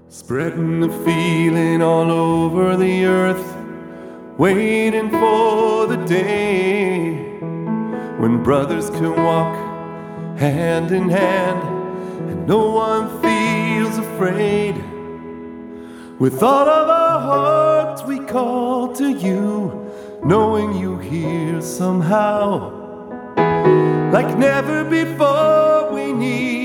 Spreading the feeling all over the earth, waiting for the day when brothers can walk hand in hand and no one feels afraid. With all of our hearts we call to you, knowing you hear somehow. Like never before we need